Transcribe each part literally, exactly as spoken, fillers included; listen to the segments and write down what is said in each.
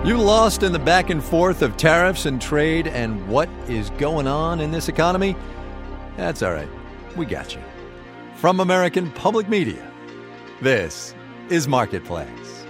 You lost in the back and forth of tariffs and trade and what is going on in this economy? That's all right. We got you. From American Public Media, this is Marketplace.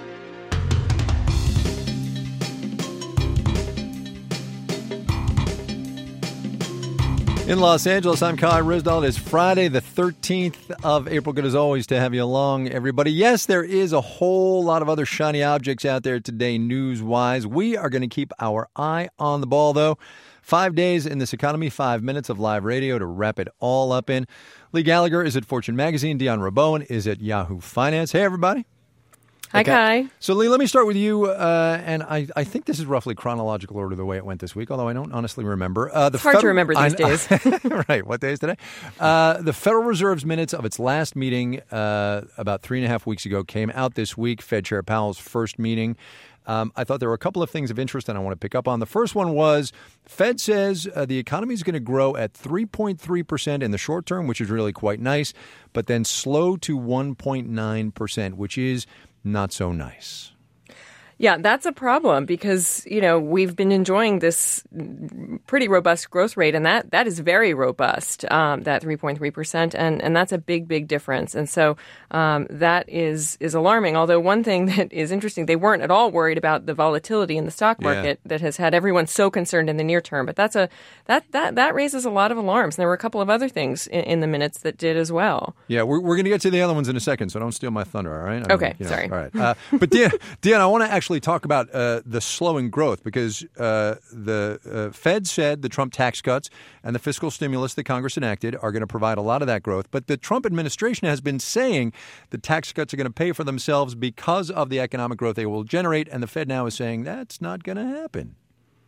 In Los Angeles, I'm Kai Ryssdal. It is Friday, the thirteenth of April. Good as always to have you along, everybody. Yes, there is a whole lot of other shiny objects out there today, news-wise. We are going to keep our eye on the ball, though. Five days in this economy, five minutes of live radio to wrap it all up in. Lee Gallagher is at Fortune Magazine. Dion Rabowen is at Yahoo Finance. Hey, everybody. Hi, okay. Kai. So, Lee, let me start with you. Uh, and I, I think this is roughly chronological order the way it went this week, although I don't honestly remember. Uh, the it's hard federal, to remember these I, days. Right. What day is today? Uh, the Federal Reserve's minutes of its last meeting uh, about three and a half weeks ago came out this week, Fed Chair Powell's first meeting. Um, I thought there were a couple of things of interest that I want to pick up on. The first one was Fed says uh, the economy is going to grow at three point three percent in the short term, which is really quite nice, but then slow to one point nine percent, which is not so nice. Yeah, that's a problem because, you know, we've been enjoying this pretty robust growth rate, and that that is very robust, um, that three point three percent, and, and that's a big, big difference. And so um, that is is alarming. Although one thing that is interesting, they weren't at all worried about the volatility in the stock market yeah. that has had everyone so concerned in the near term. But that's a that that, that raises a lot of alarms. And there were a couple of other things in, in the minutes that did as well. Yeah, we're, we're going to get to the other ones in a second, so don't steal my thunder, all right? I okay, mean, you know, sorry. All right. Uh, but, Dion, Dion, I want to actually talk about uh, the slowing growth because uh, the uh, Fed said the Trump tax cuts and the fiscal stimulus that Congress enacted are going to provide a lot of that growth. But the Trump administration has been saying the tax cuts are going to pay for themselves because of the economic growth they will generate. And the Fed now is saying that's not going to happen.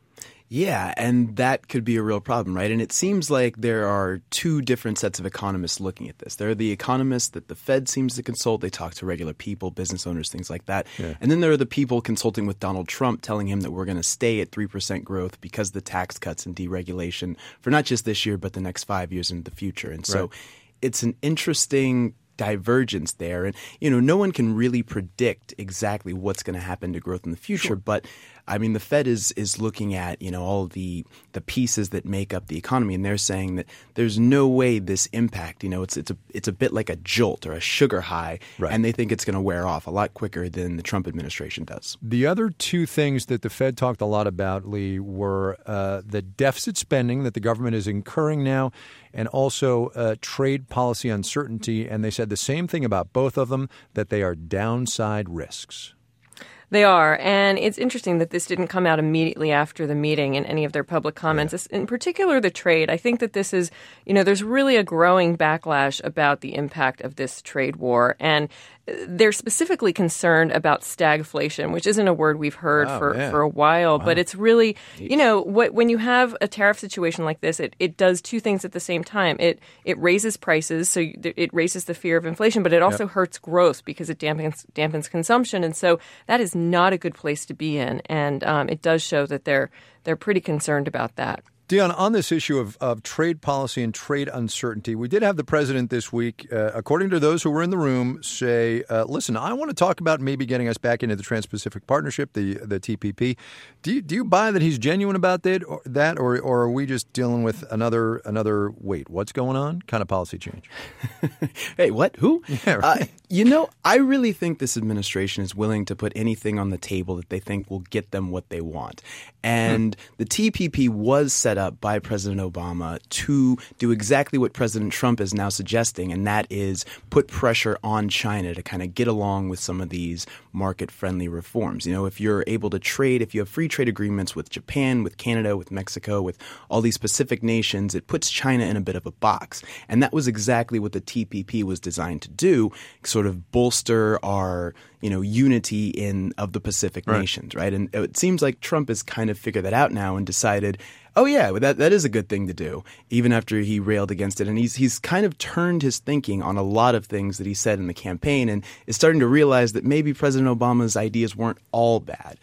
Yeah, and that could be a real problem, right? And it seems like there are two different sets of economists looking at this. There are the economists that the Fed seems to consult. They talk to regular people, business owners, things like that. Yeah. And then there are the people consulting with Donald Trump telling him that we're going to stay at three percent growth because of the tax cuts and deregulation for not just this year, but the next five years into the future. And so right. it's an interesting divergence there. And, you know, no one can really predict exactly what's going to happen to growth in the future. Sure. But, I mean, the Fed is is looking at, you know, all the the pieces that make up the economy. And they're saying that there's no way this impact, you know, it's it's a it's a bit like a jolt or a sugar high. Right. And they think it's going to wear off a lot quicker than the Trump administration does. The other two things that the Fed talked a lot about, Lee, were uh, the deficit spending that the government is incurring now and also uh, trade policy uncertainty. And they said the same thing about both of them, that they are downside risks. They are. And it's interesting that this didn't come out immediately after the meeting in any of their public comments, yeah. in particular the trade. I think that this is, you know, there's really a growing backlash about the impact of this trade war. And they're specifically concerned about stagflation, which isn't a word we've heard oh, for, for a while. Wow. But it's really, you know, what, when you have a tariff situation like this, it, it does two things at the same time. It it raises prices, so it raises the fear of inflation, but it also yep. hurts growth because it dampens, dampens consumption. And so that is not a good place to be in. And um, it does show that they're they're pretty concerned about that. Dion, on this issue of, of trade policy and trade uncertainty, we did have the president this week, uh, according to those who were in the room, say, uh, listen, I want to talk about maybe getting us back into the Trans-Pacific Partnership, the the T P P. Do you, do you buy that he's genuine about that, or, that or, or are we just dealing with another, another wait, what's going on kind of policy change? Hey, what? Who? Yeah, right. uh, you know, I really think this administration is willing to put anything on the table that they think will get them what they want. And hmm. the T P P was set up by President Obama to do exactly what President Trump is now suggesting, and that is put pressure on China to kind of get along with some of these market-friendly reforms. You know, if you're able to trade, if you have free trade agreements with Japan, with Canada, with Mexico, with all these Pacific nations, it puts China in a bit of a box. And that was exactly what the T P P was designed to do, sort of bolster our, you know, unity in of the Pacific right. nations, right? And it seems like Trump has kind of figured that out now and decided, oh, yeah, that that is a good thing to do, even after he railed against it. And he's he's kind of turned his thinking on a lot of things that he said in the campaign and is starting to realize that maybe President Obama's ideas weren't all bad.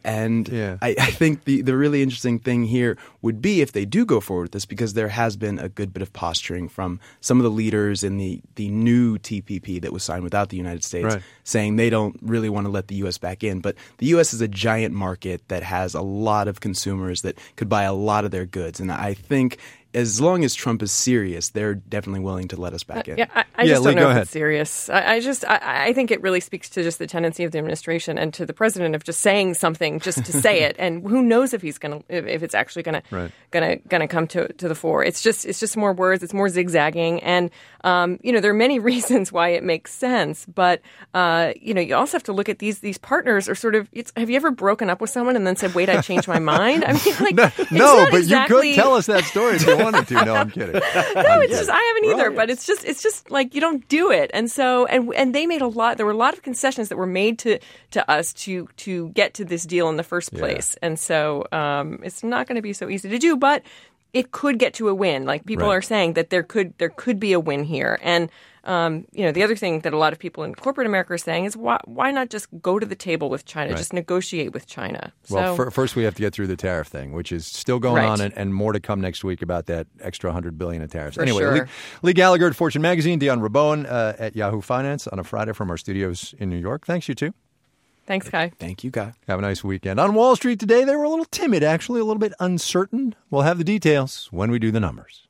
And yeah. I, I think the, the really interesting thing here would be if they do go forward with this, because there has been a good bit of posturing from some of the leaders in the, the new T P P that was signed without the United States, right. saying they don't really want to let the U S back in. But the U S is a giant market that has a lot of consumers that could buy a lot of their goods. And I think as long as Trump is serious, they're definitely willing to let us back in. Uh, yeah, I, I yeah, just Lee, don't know go if ahead. it's serious. I, I just, I, I think it really speaks to just the tendency of the administration and to the president of just saying something just to say it, and who knows if he's going to, if, if it's actually going right. to, going to, going to come to to the fore. It's just, it's just more words. It's more zigzagging, and um, you know, there are many reasons why it makes sense, but uh, you know, you also have to look at these these partners are sort of. It's, have you ever broken up with someone and then said, "Wait, I changed my mind"? I mean, like, no, it's no not but exactly... you could tell us that story if you wanted to. No, I'm kidding. No, it's just I haven't either, Right. but it's just it's just like you don't do it, and so and and they made a lot. There were a lot of concessions that were made to to us to to get to this deal in the first place, yeah. and so um, it's not going to be so easy to do, but it could get to a win. Like people right. are saying that there could there could be a win here, and um, you know the other thing that a lot of people in corporate America are saying is why why not just go to the table with China, right. just negotiate with China. Well, so, f- first we have to get through the tariff thing, which is still going right. on, and, and more to come next week about that extra one hundred billion dollars in tariffs. For anyway, sure. Lee, Lee Gallagher at Fortune Magazine, Dion Rabon uh, at Yahoo Finance on a Friday from our studios in New York. Thanks, you two. Thanks, Kai. Thank you, Kai. Have a nice weekend. On Wall Street today, they were a little timid, actually, a little bit uncertain. We'll have the details when we do the numbers.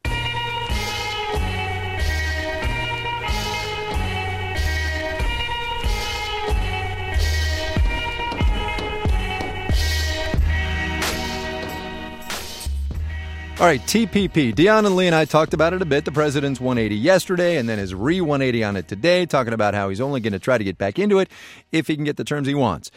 All right, T P P. Dion and Lee and I talked about it a bit. The president's one eighty yesterday and then his re one eighty on it today, talking about how he's only going to try to get back into it if he can get the terms he wants.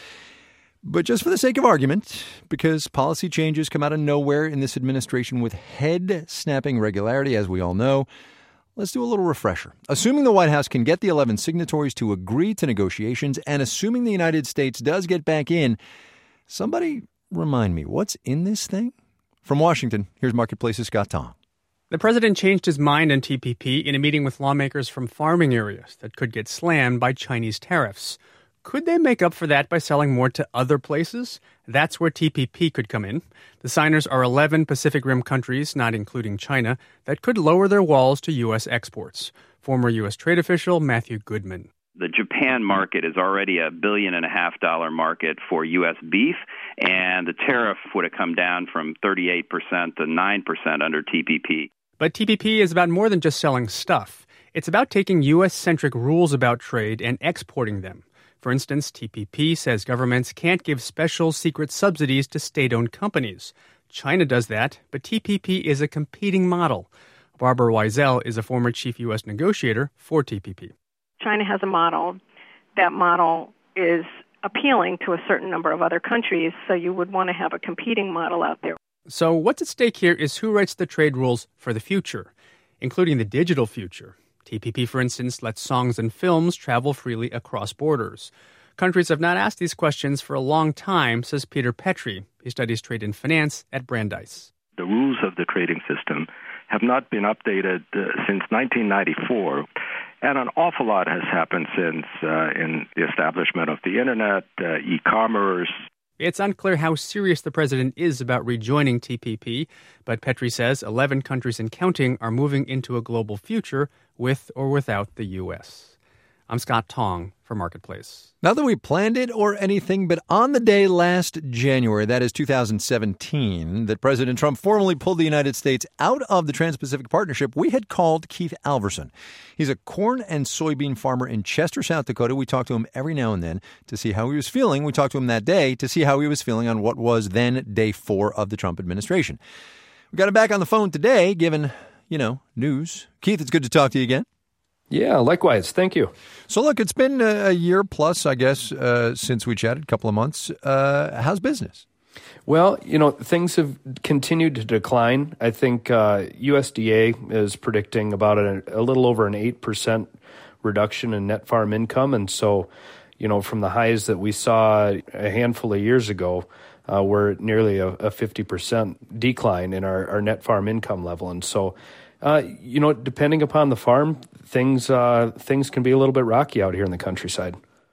But just for the sake of argument, because policy changes come out of nowhere in this administration with head-snapping regularity, as we all know, let's do a little refresher. Assuming the White House can get the eleven signatories to agree to negotiations, and assuming the United States does get back in, somebody remind me, what's in this thing? From Washington, here's Marketplace's Scott Tong. The president changed his mind on T P P in a meeting with lawmakers from farming areas that could get slammed by Chinese tariffs. Could they make up for that by selling more to other places? That's where T P P could come in. The signers are eleven Pacific Rim countries, not including China, that could lower their walls to U S exports. Former U S trade official Matthew Goodman. The Japan market is already a billion and a half dollar market for U S beef, and the tariff would have come down from thirty-eight percent to nine percent under T P P. But T P P is about more than just selling stuff. It's about taking U S-centric rules about trade and exporting them. For instance, T P P says governments can't give special secret subsidies to state-owned companies. China does that, but T P P is a competing model. Barbara Weisel is a former chief U S negotiator for T P P. China has a model. That model is appealing to a certain number of other countries, so you would want to have a competing model out there. So what's at stake here is who writes the trade rules for the future, including the digital future. T P P, for instance, lets songs and films travel freely across borders. Countries have not asked these questions for a long time, says Peter Petrie. He studies trade and finance at Brandeis. The rules of the trading system have not been updated uh, since nineteen ninety-four. And an awful lot has happened since uh, in the establishment of the Internet, uh, e-commerce. It's unclear how serious the president is about rejoining T P P, but Petrie says eleven countries and counting are moving into a global future with or without the U S. I'm Scott Tong for Marketplace. Not that we planned it or anything, but on the day last January, that is two thousand seventeen, that President Trump formally pulled the United States out of the Trans-Pacific Partnership, we had called Keith Alverson. He's a corn and soybean farmer in Chester, South Dakota. We talked to him every now and then to see how he was feeling. We talked to him that day to see how he was feeling on what was then day four of the Trump administration. We got him back on the phone today, given, you know, news. Keith, it's good to talk to you again. Yeah, likewise. Thank you. So, look, it's been a year plus, I guess, uh, since we chatted, a couple of months. Uh, how's business? Well, you know, things have continued to decline. I think uh, U S D A is predicting about a, a little over an eight percent reduction in net farm income. And so, you know, from the highs that we saw a handful of years ago, uh, we're nearly a, a fifty percent decline in our, our net farm income level. And so, uh, you know, depending upon the farm, things uh, things can be a little bit rocky out here in the countryside.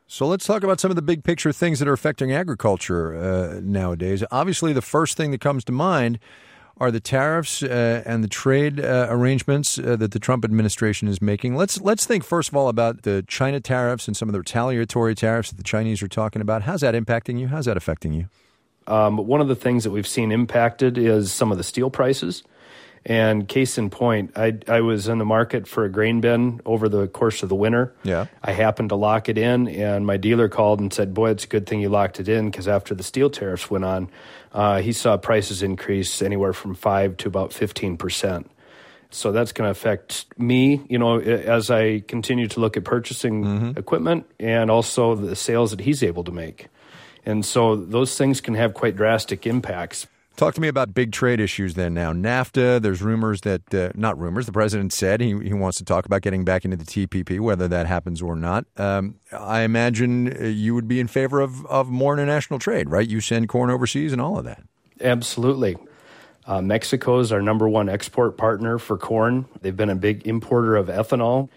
So let's talk about some of the big picture things that are affecting agriculture uh, nowadays. Obviously, the first thing that comes to mind are the tariffs uh, and the trade uh, arrangements uh, that the Trump administration is making. Let's let's think first of all about the China tariffs and some of the retaliatory tariffs that the Chinese are talking about. How's that impacting you? How's that affecting you? Um, one of the things that we've seen impacted is some of the steel prices. And case in point, I, I was in the market for a grain bin over the course of the winter. Yeah. I happened to lock it in, and my dealer called and said, boy, it's a good thing you locked it in, because after the steel tariffs went on, uh, he saw prices increase anywhere from five to about fifteen percent. So that's going to affect me, you know, as I continue to look at purchasing mm-hmm. equipment and also the sales that he's able to make. And so those things can have quite drastic impacts. Talk to me about big trade issues then now. NAFTA, there's rumors that, uh, not rumors, the president said he, he wants to talk about getting back into the T P P, whether that happens or not. Um, I imagine you would be in favor of, of more international trade, right? You send corn overseas and all of that. Absolutely. Uh, Mexico is our number one export partner for corn. They've been a big importer of ethanol.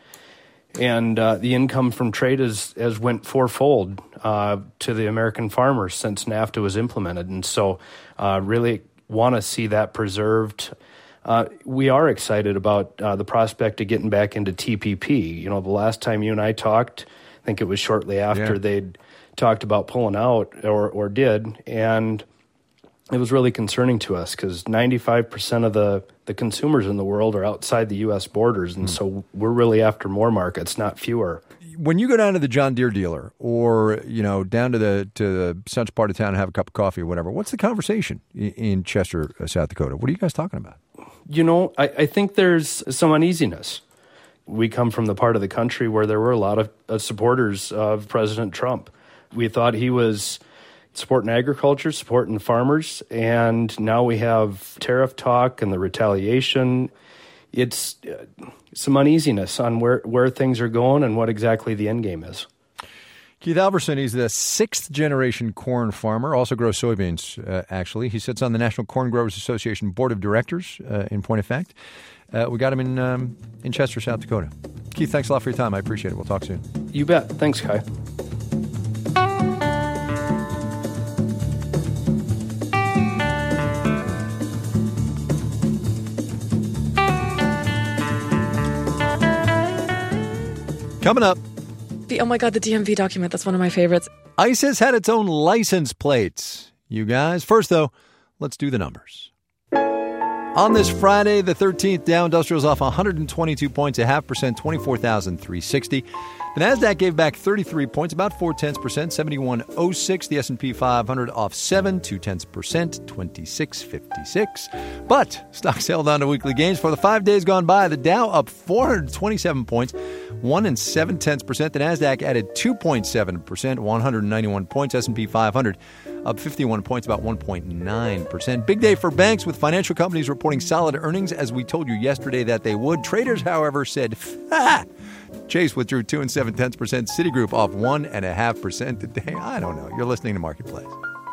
And uh, the income from trade has, has went fourfold uh, to the American farmers since NAFTA was implemented. And so uh, really want to see that preserved. Uh, we are excited about uh, the prospect of getting back into T P P. You know, the last time you and I talked, I think it was shortly after yeah. they'd talked about pulling out or, or did. And it was really concerning to us because ninety-five percent of the, the consumers in the world are outside the U S borders. And mm. so we're really after more markets, not fewer. When you go down to the John Deere dealer or, you know, down to the to the such part of town and have a cup of coffee or whatever, what's the conversation in Chester, South Dakota? What are you guys talking about? You know, I, I think there's some uneasiness. We come from the part of the country where there were a lot of uh, supporters of President Trump. We thought he was supporting agriculture, supporting farmers, and now we have tariff talk and the retaliation. It's uh, some uneasiness on where, where things are going and what exactly the end game is. Keith Alverson, he's the sixth-generation corn farmer, also grows soybeans, uh, actually. He sits on the National Corn Growers Association Board of Directors, uh, in point of fact. Uh, we got him in um, in Chester, South Dakota. Keith, thanks a lot for your time. I appreciate it. We'll talk soon. You bet. Thanks, Kai. Coming up. The, oh my God, the D M V document. That's one of my favorites. ICE has had its own license plates, you guys. First, though, let's do the numbers. On this Friday, the thirteenth, Dow Industrial's off one hundred twenty-two points, a half percent, twenty-four thousand three hundred sixty. The NASDAQ gave back thirty-three points, about four tenths percent, seventy-one oh six. The S and P five hundred off seven, two tenths percent, twenty-six fifty-six. But stocks held on to weekly gains for the five days gone by. The Dow up four hundred twenty-seven points, one and seven tenths percent. The NASDAQ added two point seven percent, one hundred ninety-one points. S and P five hundred up fifty-one points, about one point nine percent. Big day for banks with financial companies reporting solid earnings, as we told you yesterday that they would. Traders, however, said, ah! Chase withdrew two and seven tenths percent. Citigroup off one and a half percent today. I don't know. You're listening to Marketplace.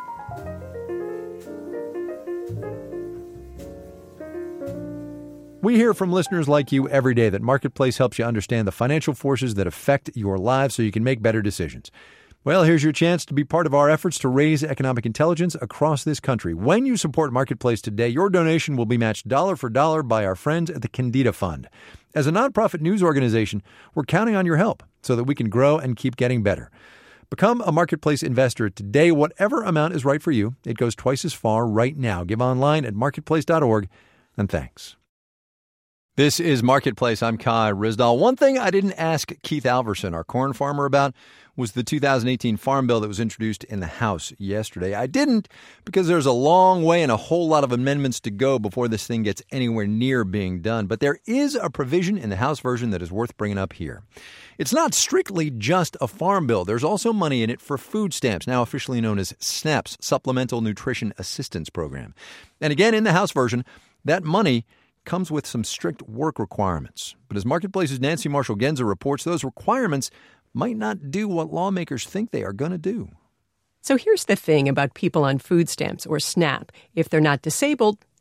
We hear from listeners like you every day that Marketplace helps you understand the financial forces that affect your lives so you can make better decisions. Well, here's your chance to be part of our efforts to raise economic intelligence across this country. When you support Marketplace today, your donation will be matched dollar for dollar by our friends at the Kendeda Fund. As a nonprofit news organization, we're counting on your help so that we can grow and keep getting better. Become a Marketplace investor today. Whatever amount is right for you, it goes twice as far right now. Give online at marketplace dot org, and thanks. This is Marketplace. I'm Kai Ryssdal. One thing I didn't ask Keith Alverson, our corn farmer, about was the two thousand eighteen Farm Bill that was introduced in the House yesterday. I didn't because there's a long way and a whole lot of amendments to go before this thing gets anywhere near being done. But there is a provision in the House version that is worth bringing up here. It's not strictly just a farm bill. There's also money in it for food stamps, now officially known as SNAPS, Supplemental Nutrition Assistance Program. And again, in the House version, that money comes with some strict work requirements. But as Marketplace's Nancy Marshall-Genzer reports, those requirements might not do what lawmakers think they are going to do. So here's the thing about people on food stamps or SNAP. If they're not disabled,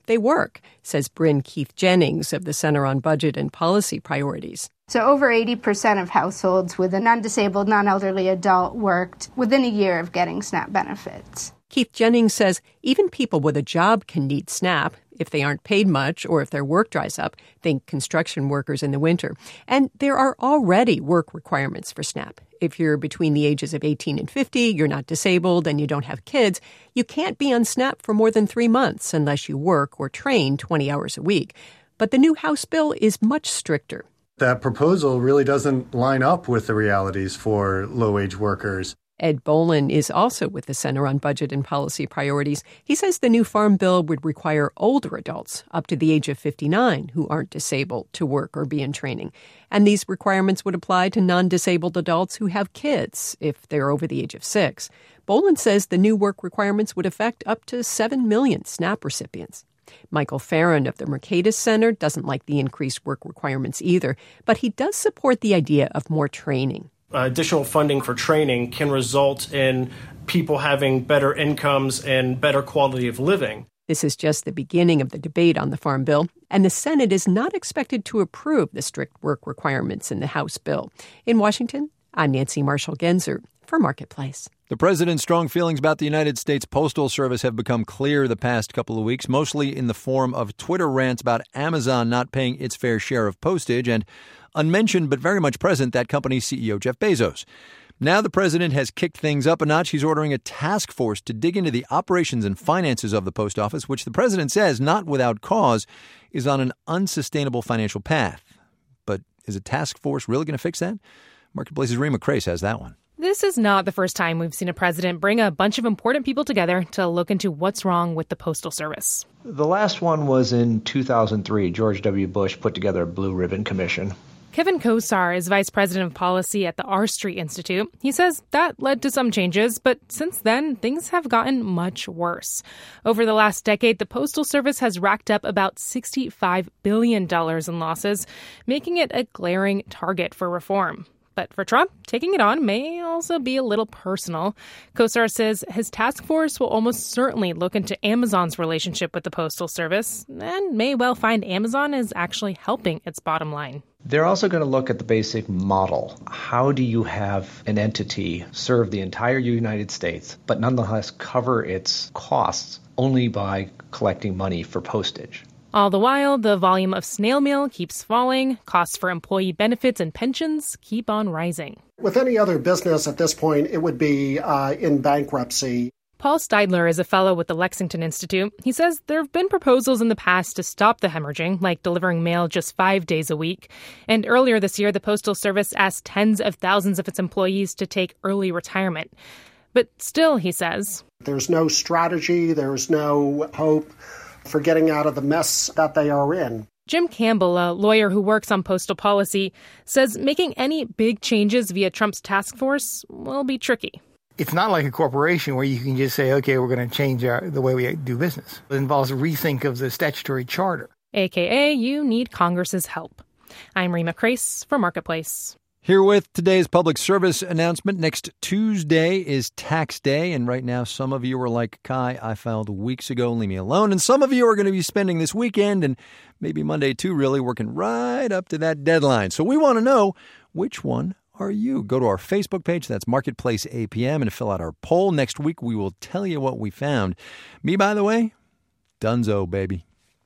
they work, says Bryn Keith Jennings of the Center on Budget and Policy Priorities. So over eighty percent of households with a non-disabled, non-elderly adult worked within a year of getting SNAP benefits. Keith Jennings says even people with a job can need SNAP if they aren't paid much or if their work dries up. Think construction workers in the winter. And there are already work requirements for SNAP. If you're between the ages of eighteen and fifty, you're not disabled, and you don't have kids, you can't be on SNAP for more than three months unless you work or train twenty hours a week. But the new House bill is much stricter. That proposal really doesn't line up with the realities for low-wage workers. Ed Bolin is also with the Center on Budget and Policy Priorities. He says the new farm bill would require older adults up to the age of fifty-nine who aren't disabled to work or be in training. And these requirements would apply to non-disabled adults who have kids if they're over the age of six. Bolin says the new work requirements would affect up to seven million SNAP recipients. Michael Farron of the Mercatus Center doesn't like the increased work requirements either, but he does support the idea of more training. Uh, additional funding for training can result in people having better incomes and better quality of living. This is just the beginning of the debate on the Farm Bill, and the Senate is not expected to approve the strict work requirements in the House bill. In Washington, I'm Nancy Marshall-Genzer for Marketplace. The president's strong feelings about the United States Postal Service have become clear the past couple of weeks, mostly in the form of Twitter rants about Amazon not paying its fair share of postage and unmentioned but very much present, that company's C E O, Jeff Bezos. Now the president has kicked things up a notch. He's ordering a task force to dig into the operations and finances of the post office, which the president says, not without cause, is on an unsustainable financial path. But is a task force really going to fix that? Marketplace's Rima Crace has that one. This is not the first time we've seen a president bring a bunch of important people together to look into what's wrong with the Postal Service. The last one was in two thousand three. George W. Bush put together a Blue Ribbon Commission. Kevin Kosar is vice president of policy at the R Street Institute. He says that led to some changes, but since then, things have gotten much worse. Over the last decade, the Postal Service has racked up about sixty-five billion dollars in losses, making it a glaring target for reform. But for Trump, taking it on may also be a little personal. Kosar says his task force will almost certainly look into Amazon's relationship with the Postal Service and may well find Amazon is actually helping its bottom line. They're also going to look at the basic model. How do you have an entity serve the entire United States, but nonetheless cover its costs only by collecting money for postage? All the while, the volume of snail mail keeps falling, costs for employee benefits and pensions keep on rising. With any other business at this point, it would be uh, in bankruptcy. Paul Steidler is a fellow with the Lexington Institute. He says there have been proposals in the past to stop the hemorrhaging, like delivering mail just five days a week. And earlier this year, the Postal Service asked tens of thousands of its employees to take early retirement. But still, he says, there's no strategy, there's no hope for getting out of the mess that they are in. Jim Campbell, a lawyer who works on postal policy, says making any big changes via Trump's task force will be tricky. It's not like a corporation where you can just say, okay, we're going to change our, the way we do business. It involves a rethink of the statutory charter. A K A you need Congress's help. I'm Rima Crace for Marketplace. Here with today's public service announcement. Next Tuesday is tax day, and right now some of you are like, Kai, I filed weeks ago, leave me alone. And some of you are going to be spending this weekend and maybe Monday too, really working right up to that deadline. So we want to know, which one are you? Go to our Facebook page, that's Marketplace A P M, and fill out our poll. Next week we will tell you what we found. Me, by the way, dunzo, baby.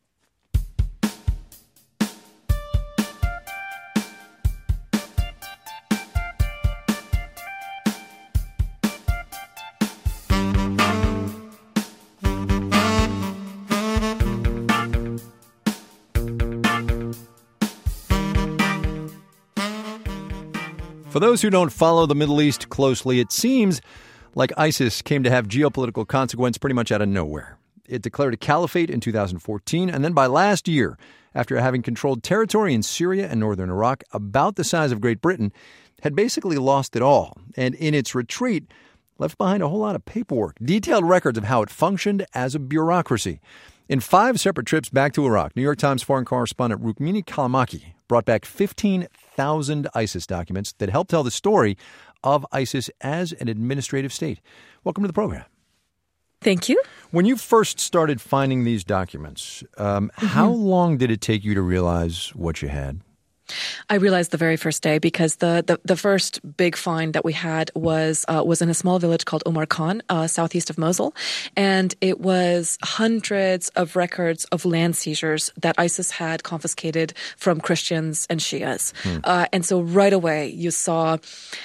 For those who don't follow the Middle East closely, it seems like ISIS came to have geopolitical consequence pretty much out of nowhere. It declared a caliphate in two thousand fourteen, and then by last year, after having controlled territory in Syria and northern Iraq about the size of Great Britain, had basically lost it all, and in its retreat, left behind a whole lot of paperwork, detailed records of how it functioned as a bureaucracy. In five separate trips back to Iraq, New York Times foreign correspondent Rukmini Callimachi brought back fifteen thousand ISIS documents that help tell the story of ISIS as an administrative state. Welcome to the program. Thank you. When you first started finding these documents, um, mm-hmm. how long did it take you to realize what you had? I realized the very first day because the, the, the first big find that we had was uh, was in a small village called Omar Khan, uh, southeast of Mosul. And it was hundreds of records of land seizures that ISIS had confiscated from Christians and Shias. Hmm. Uh, and so right away you saw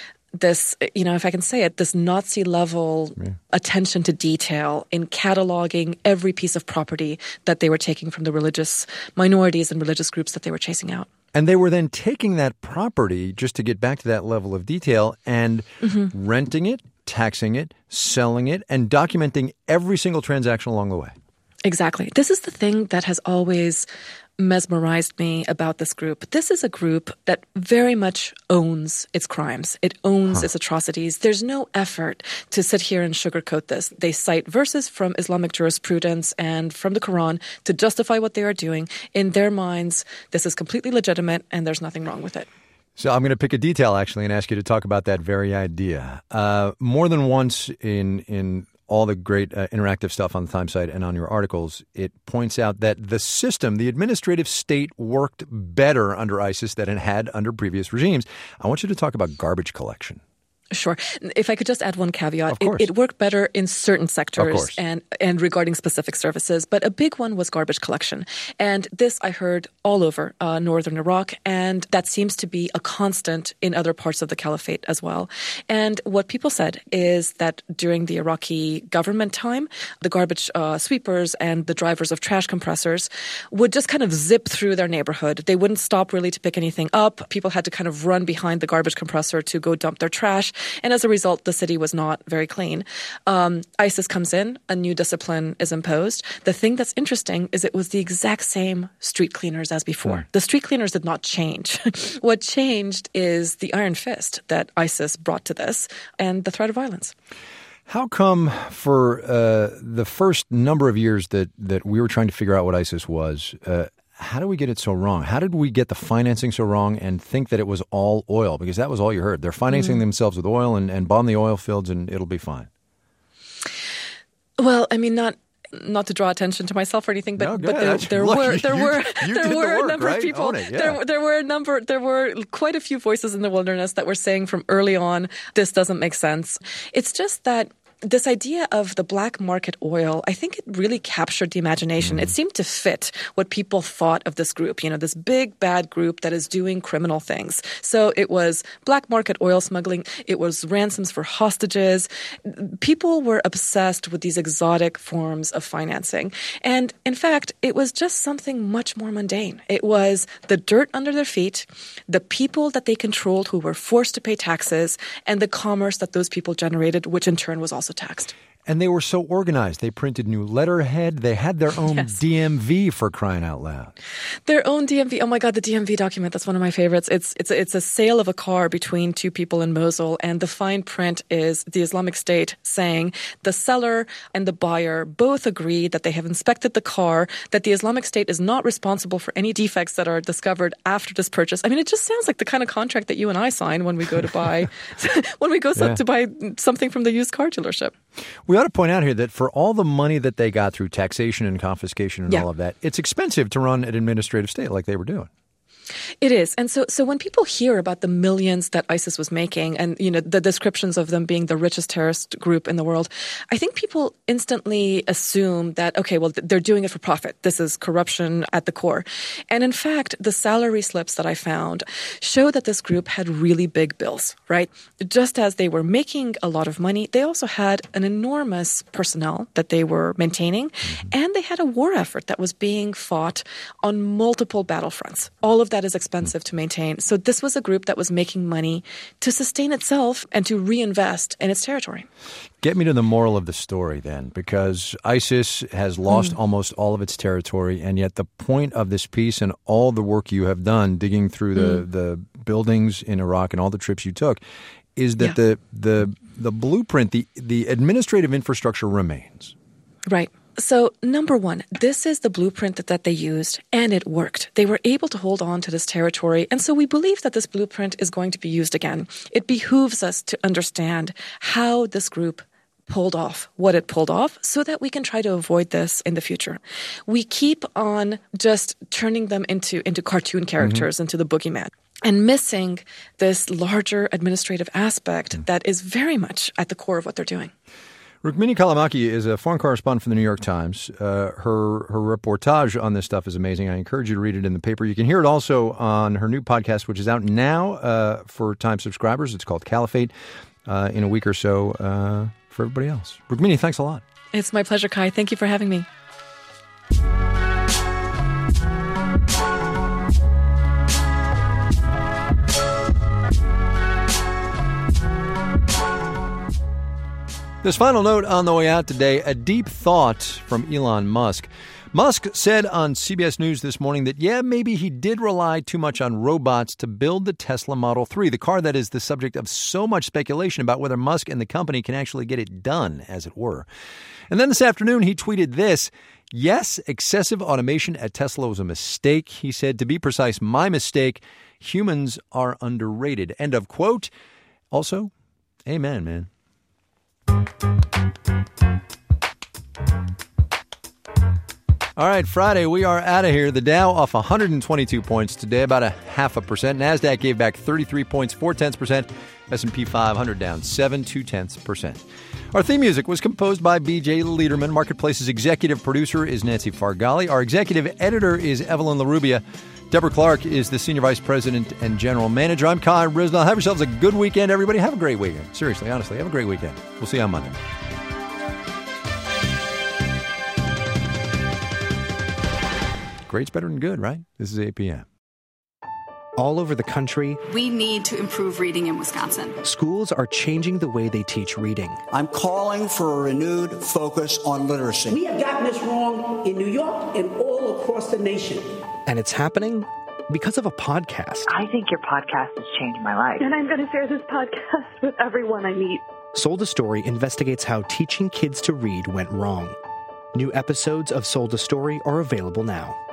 this, you know, if I can say it, this Nazi-level yeah. attention to detail in cataloging every piece of property that they were taking from the religious minorities and religious groups that they were chasing out. And they were then taking that property, just to get back to that level of detail, and mm-hmm. renting it, taxing it, selling it, and documenting every single transaction along the way. Exactly. This is the thing that has always mesmerized me about this group. This is a group that very much owns its crimes. It owns huh. its atrocities. There's no effort to sit here and sugarcoat this. They cite verses from Islamic jurisprudence and from the Quran to justify what they are doing. In their minds, this is completely legitimate and there's nothing wrong with it. So I'm going to pick a detail, actually, and ask you to talk about that very idea. Uh, more than once in in all the great uh, interactive stuff on the Times site and on your articles, it points out that the system, the administrative state, worked better under ISIS than it had under previous regimes. I want you to talk about garbage collection. Sure. If I could just add one caveat, it, it worked better in certain sectors and, and regarding specific services, but a big one was garbage collection. And this I heard all over uh, northern Iraq, and that seems to be a constant in other parts of the caliphate as well. And what people said is that during the Iraqi government time, the garbage uh, sweepers and the drivers of trash compressors would just kind of zip through their neighborhood. They wouldn't stop really to pick anything up. People had to kind of run behind the garbage compressor to go dump their trash. And as a result, the city was not very clean. Um, ISIS comes in, a new discipline is imposed. The thing that's interesting is it was the exact same street cleaners as before. Yeah. The street cleaners did not change. What changed is the iron fist that ISIS brought to this and the threat of violence. How come for uh, the first number of years that, that we were trying to figure out what ISIS was, uh, how do we get it so wrong? How did we get the financing so wrong and think that it was all oil? Because that was all you heard. They're financing mm-hmm. themselves with oil and, and bomb the oil fields and it'll be fine. Well, I mean, not not to draw attention to myself or anything, but, no, but there, there Look, were there you, were you there were the work, a number right? of people. It, yeah. There there were a number. There were quite a few voices in the wilderness that were saying from early on, this doesn't make sense. It's just that this idea of the black market oil, I think it really captured the imagination. Mm. It seemed to fit what people thought of this group, you know, this big bad group that is doing criminal things. So it was black market oil smuggling. It was ransoms for hostages. People were obsessed with these exotic forms of financing. And in fact, it was just something much more mundane. It was the dirt under their feet, the people that they controlled who were forced to pay taxes, and the commerce that those people generated, which in turn was also taxed. And they were so organized. They printed new letterhead. They had their own yes. D M V, for crying out loud. Their own D M V. Oh my God, the D M V document. That's one of my favorites. It's it's it's a sale of a car between two people in Mosul, and the fine print is the Islamic State saying the seller and the buyer both agree that they have inspected the car, that the Islamic State is not responsible for any defects that are discovered after this purchase. I mean, it just sounds like the kind of contract that you and I sign when we go to buy when we go yeah. to buy something from the used car dealership. We ought to point out here that for all the money that they got through taxation and confiscation and yeah. all of that, it's expensive to run an administrative state like they were doing. It is. And so so when people hear about the millions that ISIS was making and, you know, the descriptions of them being the richest terrorist group in the world, I think people instantly assume that, okay, well, they're doing it for profit. This is corruption at the core. And in fact, the salary slips that I found show that this group had really big bills, right? Just as they were making a lot of money, they also had an enormous personnel that they were maintaining, mm-hmm. and they had a war effort that was being fought on multiple battlefronts. All of that is expensive to maintain. So this was a group that was making money to sustain itself and to reinvest in its territory. Get me to the moral of the story then, because ISIS has lost mm. almost all of its territory, and yet the point of this piece and all the work you have done digging through the, mm. the buildings in Iraq and all the trips you took is that yeah. the the the blueprint, the the administrative infrastructure remains. Right. So, number one, this is the blueprint that, that they used, and it worked. They were able to hold on to this territory, and so we believe that this blueprint is going to be used again. It behooves us to understand how this group pulled off what it pulled off so that we can try to avoid this in the future. We keep on just turning them into, into cartoon characters, mm-hmm. into the boogeyman, and missing this larger administrative aspect mm-hmm. that is very much at the core of what they're doing. Rukmini Callimachi is a foreign correspondent for the New York Times. Uh, her her reportage on this stuff is amazing. I encourage you to read it in the paper. You can hear it also on her new podcast, which is out now uh, for Times subscribers. It's called Caliphate. Uh, in a week or so uh, for everybody else. Rukmini, thanks a lot. It's my pleasure, Kai. Thank you for having me. This final note on the way out today, a deep thought from Elon Musk. Musk said on C B S News this morning that, yeah, maybe he did rely too much on robots to build the Tesla Model three, the car that is the subject of so much speculation about whether Musk and the company can actually get it done, as it were. And then this afternoon, he tweeted this. Yes, excessive automation at Tesla was a mistake. He said, to be precise, my mistake. Humans are underrated. End of quote. Also, amen, man. All right, Friday, we are out of here. The Dow off one hundred twenty-two points today, about a half a percent. NASDAQ gave back thirty-three points, four tenths percent. S and P five hundred down seven, two tenths percent. Our theme music was composed by B J Liederman. Marketplace's executive producer is Nancy Fargali. Our executive editor is Evelyn LaRubia. Deborah Clark is the senior vice president and general manager. I'm Kai Ryssdal. Have yourselves a good weekend, everybody. Have a great weekend. Seriously, honestly, have a great weekend. We'll see you on Monday. Great's better than good, right? This is eight p.m. All over the country, we need to improve reading in Wisconsin. Schools are changing the way they teach reading. I'm calling for a renewed focus on literacy. We have gotten this wrong in New York and all across the nation. And it's happening because of a podcast. I think your podcast has changed my life. And I'm going to share this podcast with everyone I meet. Sold a Story investigates how teaching kids to read went wrong. New episodes of Sold a Story are available now.